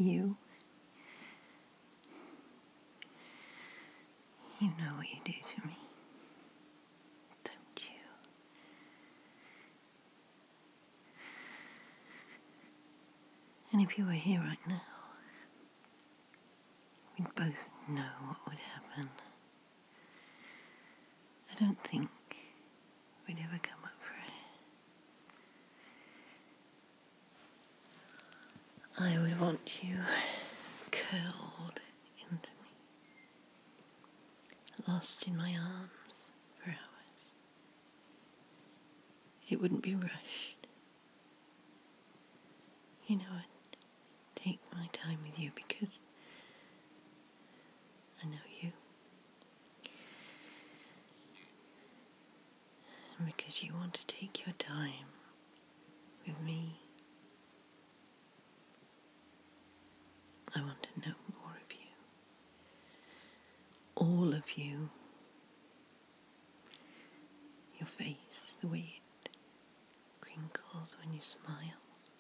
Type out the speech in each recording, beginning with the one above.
you. You know what you do to me, don't you? And if you were here right now, we'd both know what would happen. I don't think we'd ever come up for it. I would want you curled into me, lost in my arms for hours. It wouldn't be rushed. You know, I'd take my time with you because I know you. And because you want to take your time with me. I want to know more of you. All of you. Your face, the way it crinkles when you smile.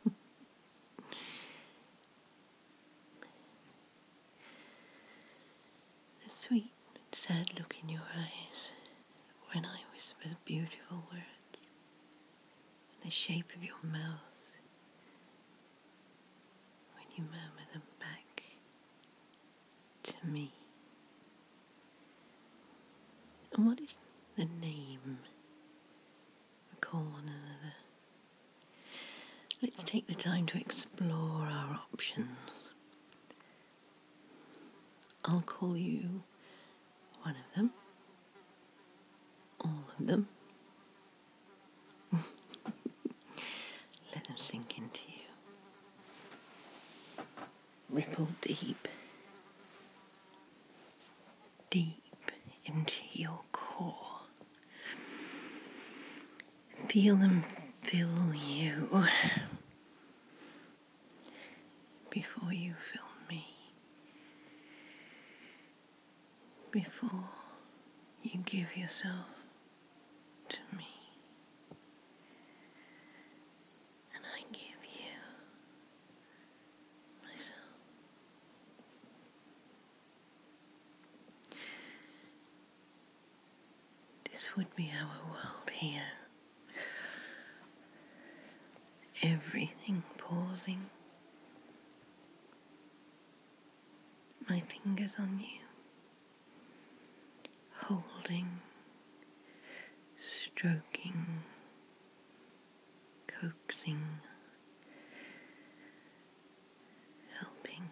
The sweet, sad look in your eyes when I whisper beautiful words. The shape of your mouth when you murmur them back to me. And what is the name we call one another? Let's take the time to explore our options. I'll call you one of them, all of them. Let them sink into you. Ripple deep, deep into your core. Feel them fill you before you fill me. Before you give yourself to me. And I give you myself. This would be our world here. Everything pausing. My fingers on you. Holding, stroking, coaxing, helping,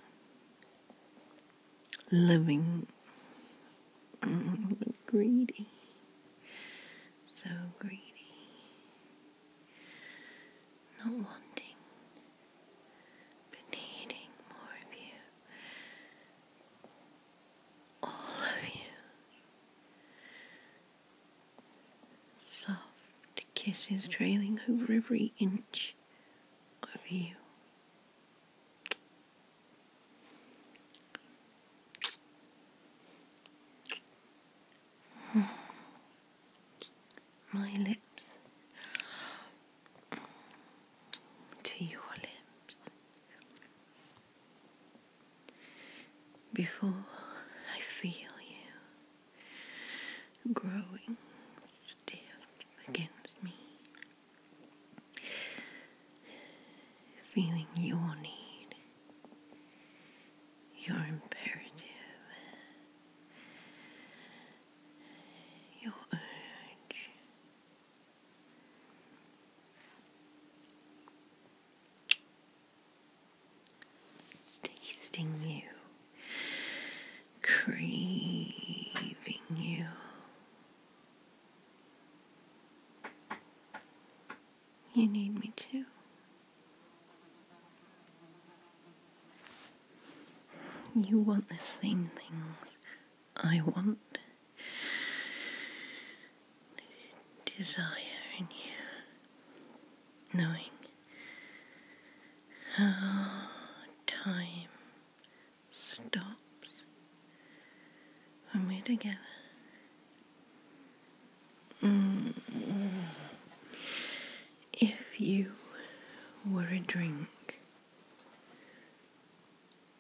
loving, but greedy, so greedy, not wanting, but needing more of you, all of you. Soft kisses trailing over every inch of you. My lips to your lips. Before I feel you growing stiff against me. Feeling your need, your imperative, your urge. Tasting you, craving you. You need me too. You want the same things I want. Desire in you, knowing how time stops when we're together. If you were a drink,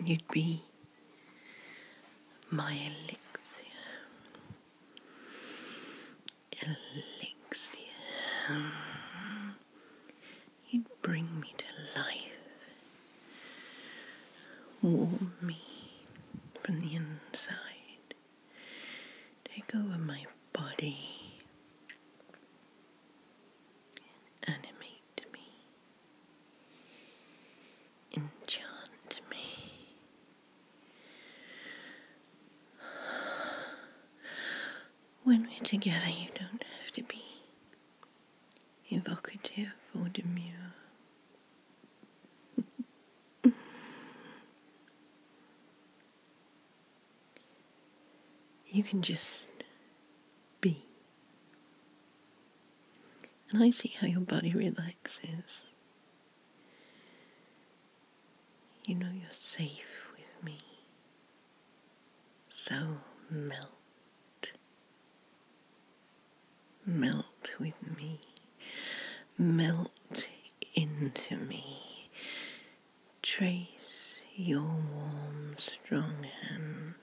You'd be my elixir. You'd bring me to life, warm me from the inside, take over my body, animate me, enchant me. When we're together, you don't have to be evocative or demure. You can just be. And I see how your body relaxes. You know you're safe with me. So melt. Melt with me. Melt into me. Trace your warm, strong hand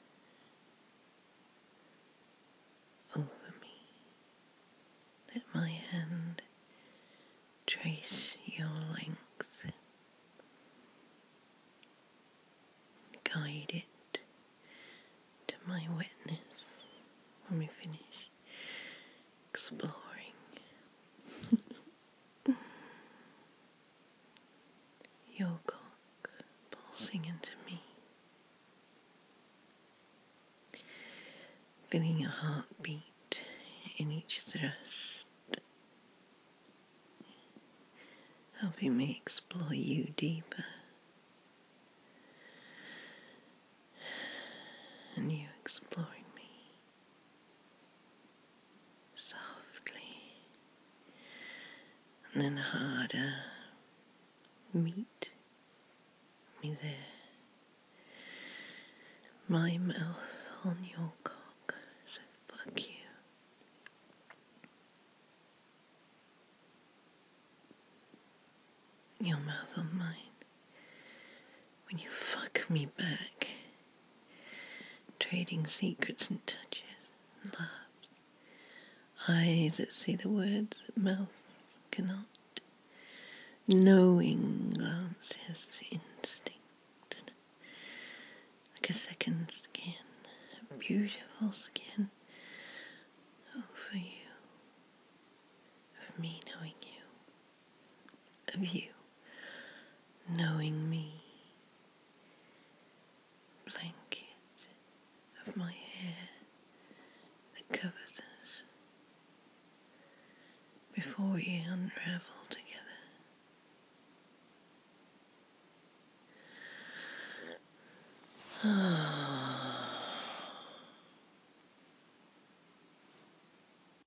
over me. Let my hand trace your length. Guide it to my wetness when we finish exploring. Your cock pulsing into me, feeling your heartbeat in each thrust, helping me explore you deeper, and you exploring me softly, and then harder. Meet me there. My mouth on your cock, so fuck you. Your mouth on mine. When you fuck me back, trading secrets and touches, and laughs. Eyes that see the words that mouths cannot. Knowing glances, instinct. Like a second skin, a beautiful skin. Oh, for you. Of me knowing you. Of you knowing me. Blanket of my hair that covers us before we unravel together. Ah.